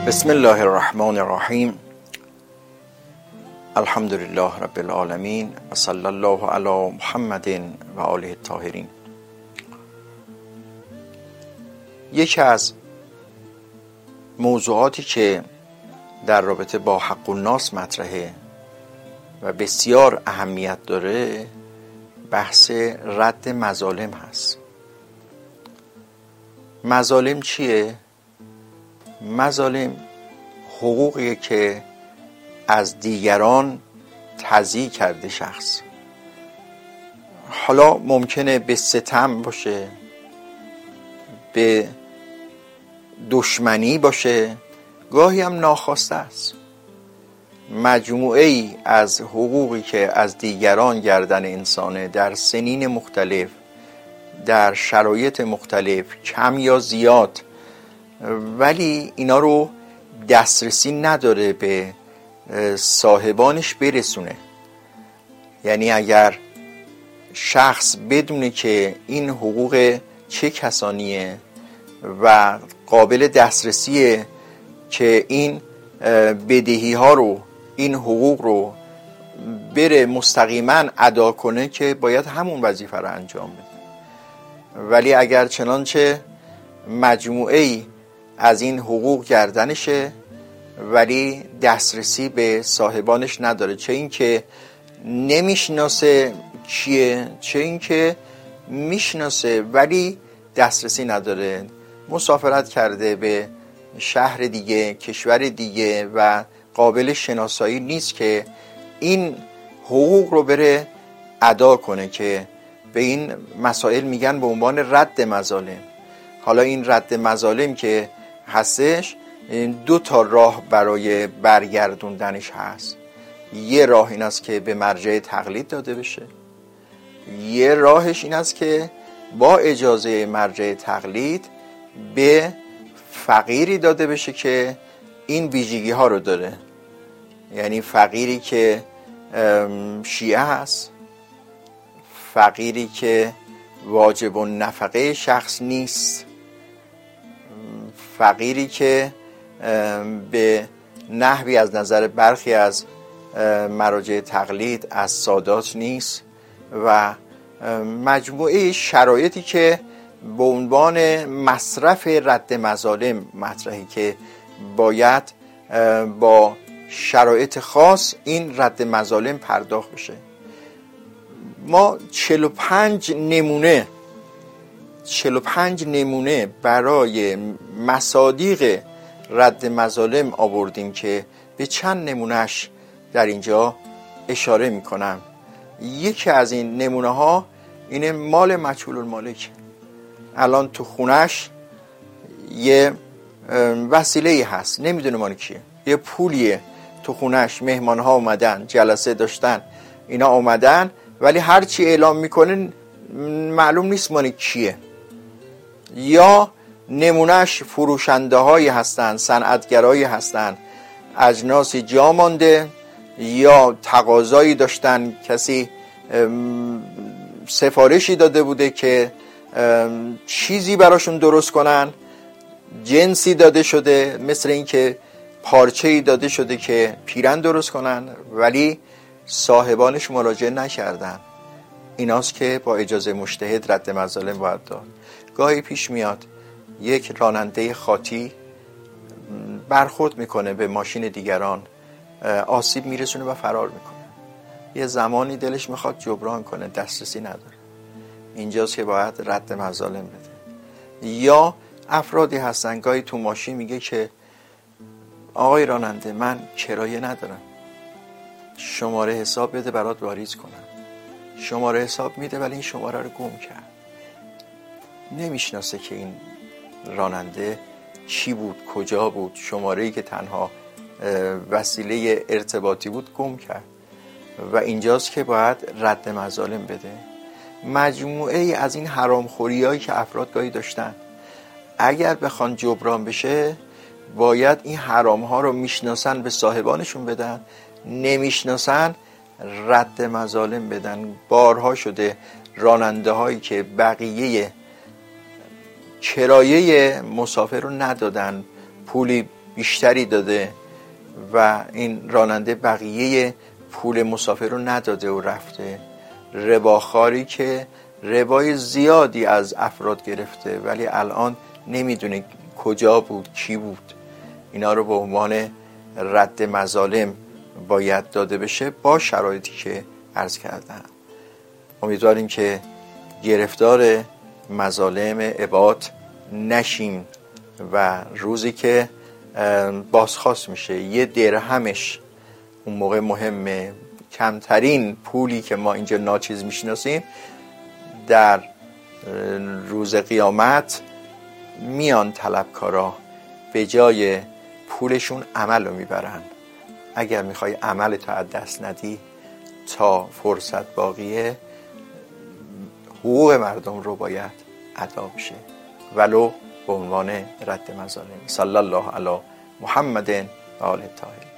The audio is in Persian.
بسم الله الرحمن الرحیم. الحمد لله رب العالمین و صلی الله علی محمد و آله الطاهرین. یکی از موضوعاتی که در رابطه با حق الناس مطرحه و بسیار اهمیت داره بحث رد مظالم هست. مظالم چیه؟ مظالم حقوقیه که از دیگران تضییع کرده شخص. حالا ممکنه به ستم باشه، به دشمنی باشه، گاهی هم ناخواسته است. مجموعه ای از حقوقی که از دیگران گردن انسانه در سنین مختلف، در شرایط مختلف، کم یا زیاد، ولی اینا رو دسترسی نداره به صاحبانش برسونه. یعنی اگر شخص بدونه که این حقوق چه کسانیه و قابل دسترسیه که این بدهی ها رو، این حقوق رو بره مستقیما ادا کنه، که باید همون وظیفه رو انجام بده. ولی اگر چنانچه مجموعه ای از این حقوق گردنشه ولی دسترسی به صاحبانش نداره، چه این که نمیشناسه کیه، چه این که میشناسه ولی دسترسی نداره، مسافرت کرده به شهر دیگه، کشور دیگه و قابل شناسایی نیست که این حقوق رو بره ادا کنه، که به این مسائل میگن به عنوان رد مظالم. حالا این رد مظالم که هستش، دو تا راه برای برگردوندنش هست. یه راه این است که به مرجع تقلید داده بشه، یه راهش این است که با اجازه مرجع تقلید به فقیری داده بشه که این ویژگی ها رو داره. یعنی فقیری که شیعه هست، فقیری که واجب النفقه شخص نیست، فقیری که به نحوی از نظر برخی از مراجع تقلید از سادات نیست، و مجموعه شرایطی که به عنوان مصرف رد مظالم مطرحی که باید با شرایط خاص این رد مظالم پرداخت بشه. ما 45 نمونه برای مصادیق رد مظالم آوردیم که به چند نمونهش در اینجا اشاره میکنم. یکی از این نمونه ها اینه مال مجهول المالک. الان تو خونش یه وسیله هست، نمیدونه مال کیه، یه پولیه تو خونش، مهمان ها اومدن، جلسه داشتن، اینا اومدن، ولی هر چی اعلام میکنه معلوم نیست مال کیه. یا نمونهش فروشنده هایی هستن، صنعتگرایی هستن، اجناسی جا مانده یا تقاضایی داشتن، کسی سفارشی داده بوده که چیزی براشون درست کنن، جنسی داده شده، مثل این که پارچه‌ای داده شده که پیرن درست کنن، ولی صاحبانش مراجعه نکردن. ایناست که با اجازه مجتهد رد مظالم باید داد. گاهی پیش میاد یک راننده خاطی برخورد میکنه به ماشین دیگران، آسیب میرسونه و فرار میکنه. یه زمانی دلش میخواد جبران کنه، دسترسی نداره. اینجاست که باید رد مظالم بده. یا افرادی هستن گاهی تو ماشین میگه که آقای راننده من کرایه ندارم، شماره حساب بده برات واریز کنم. شماره حساب میده ولی این شماره رو گم کرد. نمیشناسه که این راننده چی بود، کجا بود، شماره‌ای که تنها وسیله ارتباطی بود گم کرد. و اینجاست که باید رد مظالم بده. مجموعه ای از این حرامخوری‌هایی که افراد گاهی داشتن، اگر بخوان جبران بشه باید این حرام‌ها رو میشناسن به صاحبانشون بدن، نمیشناسن رد مظالم بدن. بارها شده راننده هایی که بقیه کرایه مسافر رو ندادن، پولی بیشتری داده و این راننده بقیه پول مسافر رو نداده و رفته. رباخواری که ربای زیادی از افراد گرفته ولی الان نمیدونه کجا بود، کی بود. اینا رو به عنوان رد مظالم باید داده بشه با شرایطی که عرض کردم. امیدواریم که گرفتار مظالم عباد نشیم و روزی که بازخواست میشه یه درهمش اون موقع مهمه، کمترین پولی که ما اینجا ناچیز میشناسیم، در روز قیامت میان طلبکارا به جای پولشون عمل رو میبرن. اگر میخوای عملت از دست ندی تا فرصت باقیه، حقوق مردم رو باید ادا بشه ولو به عنوان رد مظالم. صلی الله علی محمد و آل الطاهرین.